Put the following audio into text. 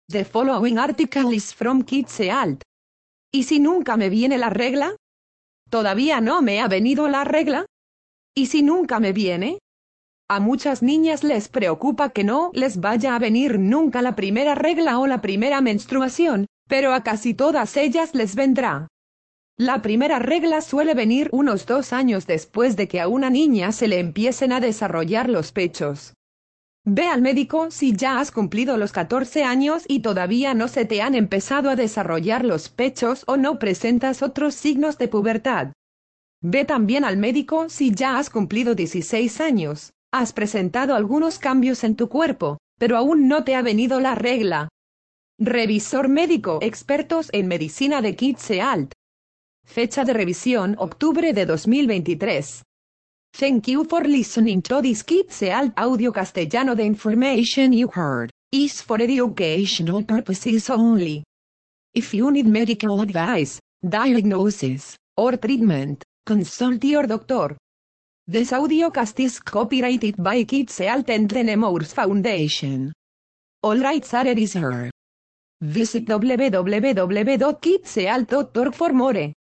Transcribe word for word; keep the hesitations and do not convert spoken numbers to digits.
The following article is from KidsEalt. ¿Y si nunca me viene la regla? ¿Todavía no me ha venido la regla? ¿Y si nunca me viene? A muchas niñas les preocupa que no les vaya a venir nunca la primera regla o la primera menstruación, pero a casi todas ellas les vendrá. La primera regla suele venir unos dos años después de que a una niña se le empiecen a desarrollar los pechos. Ve al médico si ya has cumplido los catorce años y todavía no se te han empezado a desarrollar los pechos o no presentas otros signos de pubertad. Ve también al médico si ya has cumplido dieciséis años, has presentado algunos cambios en tu cuerpo, pero aún no te ha venido la regla. Revisor médico expertos en medicina de KidsEalt. Fecha de revisión octubre de dos mil veintitrés. Thank you for listening to this KidsEalt audio castellano. The information you heard is for educational purposes only. If you need medical advice, diagnosis, or treatment, consult your doctor. This audiocast is copyrighted by KidsEalt and the Nemours Foundation. All rights are reserved. Visit w w w dot kidsealt dot org for more.